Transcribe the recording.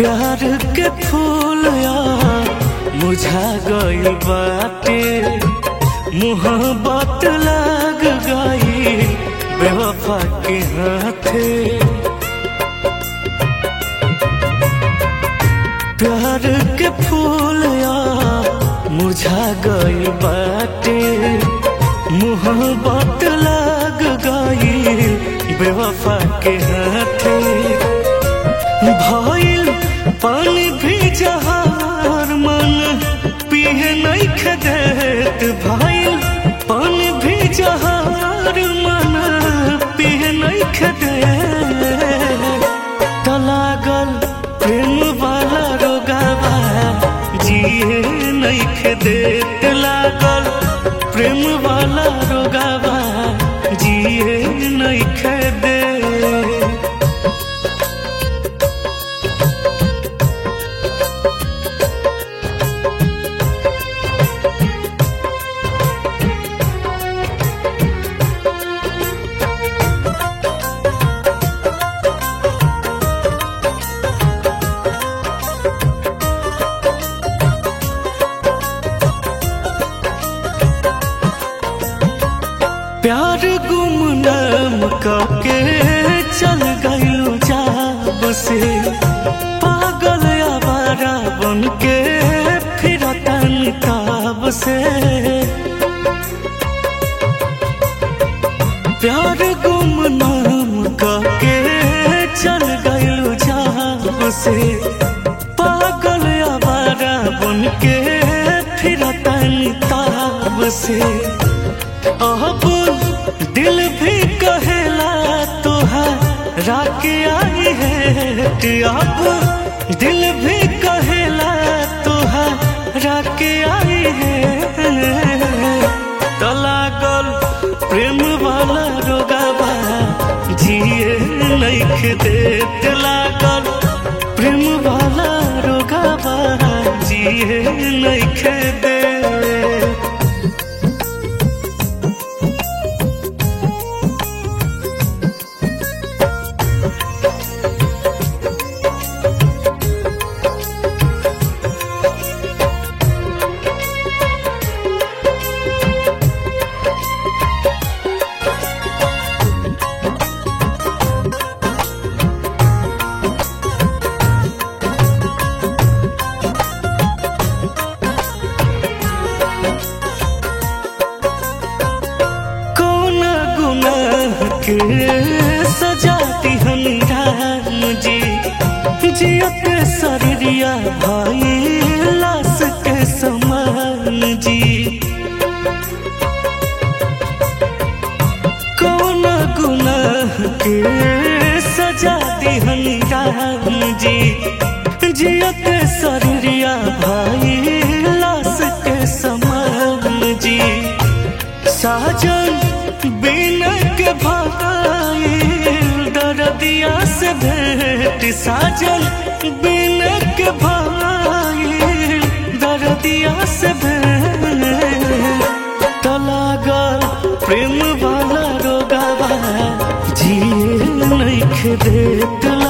प्यार के फूल मुझा गइल बाटे, मोहब्बत लग गई बेवफा के हाथे। प्यार के फूल मुझा गइल बाटे, मोहब्बत लग गई बेवफा के हाथे। भइल पानी भी जहार मन पिए नहीं खदेत, भइल पानी भी जहार मन पिए नहीं खदेत। लागल प्रेम वाला रोगावा जिए नहीं खदेत, लागल प्रेम वाला रोगावा जिए नहीं खदेत। प्यार गुमनाम करके चल गइलू जाब से, पागल आवारा बन के फिरतन ताब से। प्यार गुमनाम करके चल गइलू जाब से, पागल आवारा बन के फिरतन ताब से। अब दिल भी कहेला तोहरा के आई है, अब दिल भी कहेला तोहरा के आई है। लागल प्रेम वाला रोगावा जिए नहीं खदेत, लागल प्रेम वाला रोगावा जिए नहीं खदेत। के सजा दिहन राम जी, जियत शरीरिया भाई लाश के समान जी। कौन गुनाह के सजा दिहन राम जी, जियत शरीरिया भाई लाश के समान जी। साजन बिना के भाई दर्दिया से भेंट, साजन बिना के भाई दर्दिया से भेंट। लागल प्रेम वाला रोगावा जिए नहीं खदेत,